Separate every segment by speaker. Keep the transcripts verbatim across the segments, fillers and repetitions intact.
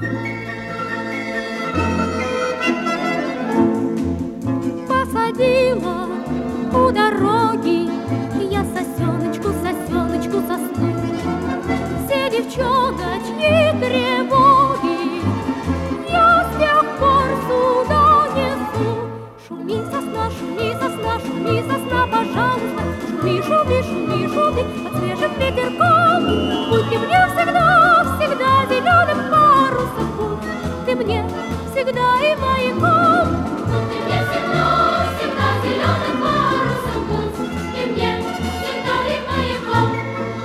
Speaker 1: Посадила у дороги я сосеночку, сосеночку сосну. Все девчоночки тревоги я с тех пор сюда несу. Шуми, сосна, шуми, сосна, шуми, сосна, пожалуйста. Шуми, шуми, шуми, шуми под свежим ветерком. Будь ты мне всегда, всегда зеленым парусом. Будь ты мне всегда и маяком. Будь ты мне всегда, всегда зеленым парусом. Будь ты мне всегда и маяком.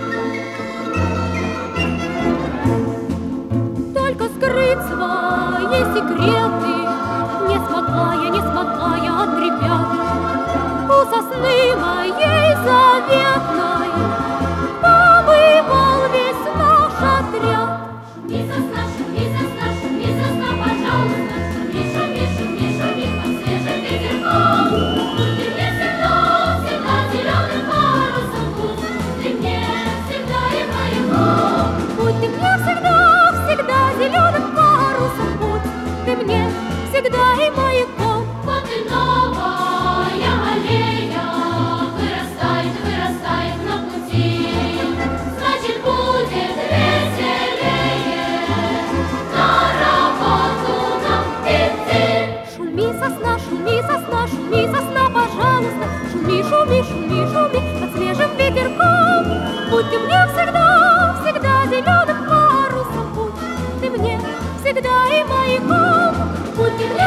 Speaker 1: Только скрыть свои секреты не смогла я, не смогла я от ребят. У сосны моей заветной побывал весь наш отряд. Шуми, сосна, шуми, сосна, шуми, сосна, пожалуйста. Шуми, шуми, шуми, шуми под свежим ветерком. Будь ты мне всегда, всегда зеленым парусом. Будь ты мне всегда и маяком. Будь ты мне всегда, всегда зеленым парусом. Будь ты мне всегда и маяком. Вот и новая аллея вырастает, вырастает на пути. Значит, будет веселее на работу нам идти. Шуми, сосна, шуми, сосна, шуми, сосна, пожалуйста. Шуми, шуми, шуми, шуми под свежим ветерком. Будь ты мне всегда, всегда зеленым парусом. Будь ты мне всегда и маяком. Будь ты мне